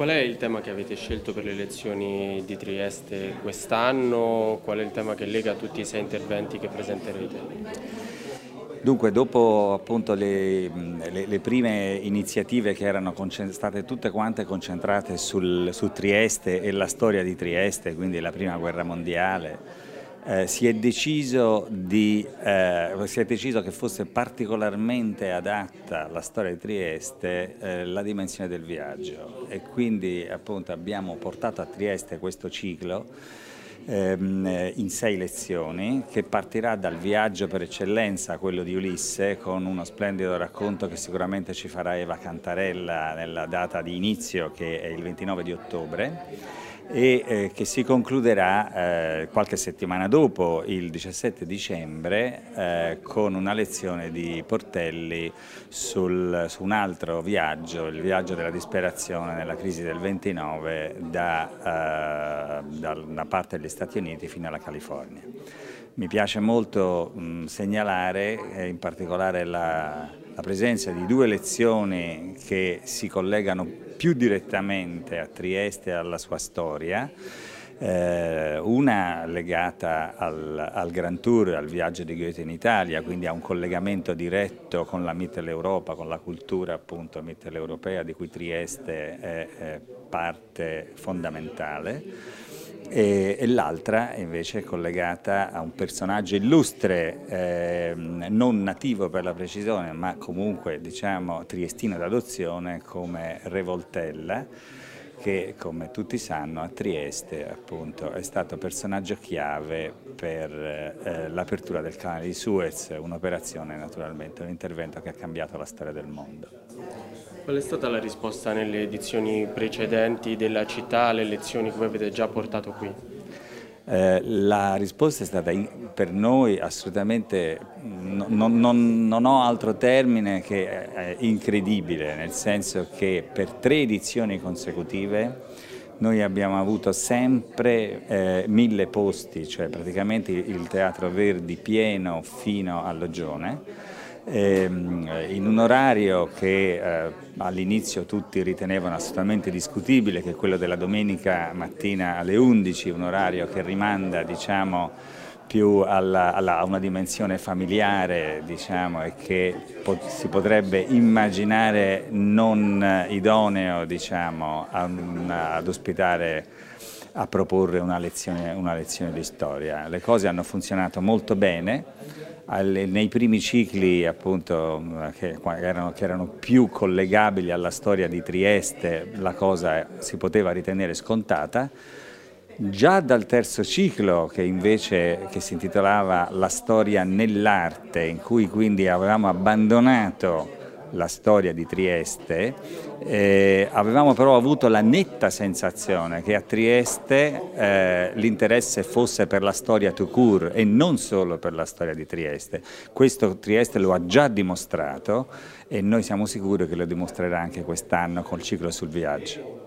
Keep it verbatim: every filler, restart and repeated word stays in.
Qual è il tema che avete scelto per le lezioni di Trieste quest'anno? Qual è il tema che lega tutti i sei interventi che presenterete? Dunque, dopo appunto le, le, le prime iniziative che erano state tutte quante concentrate sul, su Trieste e la storia di Trieste, quindi la Prima Guerra Mondiale, eh, si è deciso di, eh, si è deciso che fosse particolarmente adatta alla storia di Trieste eh, la dimensione del viaggio, e quindi appunto abbiamo portato a Trieste questo ciclo in sei lezioni, che partirà dal viaggio per eccellenza, quello di Ulisse, con uno splendido racconto che sicuramente ci farà Eva Cantarella nella data di inizio, che è il ventinove di ottobre, e eh, che si concluderà eh, qualche settimana dopo, il diciassette dicembre, eh, con una lezione di Portelli sul, su un altro viaggio, il viaggio della disperazione nella crisi del ventinove da, eh, da una parte degli Stati Uniti fino alla California. Mi piace molto mh, segnalare eh, in particolare la, la presenza di due lezioni che si collegano più direttamente a Trieste e alla sua storia, eh, una legata al, al Grand Tour, al viaggio di Goethe in Italia, quindi a un collegamento diretto con la Mitteleuropa, con la cultura appunto mitteleuropea di cui Trieste è, è parte fondamentale. E, e l'altra invece è collegata a un personaggio illustre, eh, non nativo per la precisione, ma comunque diciamo triestino d'adozione, come Re Voltella, che come tutti sanno a Trieste appunto è stato personaggio chiave per eh, l'apertura del canale di Suez, un'operazione naturalmente, un intervento che ha cambiato la storia del mondo. Qual è stata la risposta nelle edizioni precedenti della città alle lezioni che voi avete già portato qui? Eh, la risposta è stata per noi assolutamente, no, non, non, non ho altro termine che eh, incredibile, nel senso che per tre edizioni consecutive noi abbiamo avuto sempre eh, mille posti, cioè praticamente il Teatro Verdi pieno fino all'Ogione, in un orario che eh, all'inizio tutti ritenevano assolutamente discutibile, che è quello della domenica mattina alle undici, un orario che rimanda diciamo, più alla, alla, a una dimensione familiare, diciamo, e che pot si potrebbe immaginare non idoneo diciamo, a una, ad ospitare, a proporre una lezione, una lezione di storia. Le cose hanno funzionato molto bene. Nei primi cicli appunto, che, erano, che erano più collegabili alla storia di Trieste, la cosa si poteva ritenere scontata. Già dal terzo ciclo, che invece che si intitolava La storia nell'arte, in cui quindi avevamo abbandonato la storia di Trieste, eh, avevamo però avuto la netta sensazione che a Trieste eh, l'interesse fosse per la storia tout court e non solo per la storia di Trieste. Questo Trieste lo ha già dimostrato e noi siamo sicuri che lo dimostrerà anche quest'anno col ciclo sul viaggio.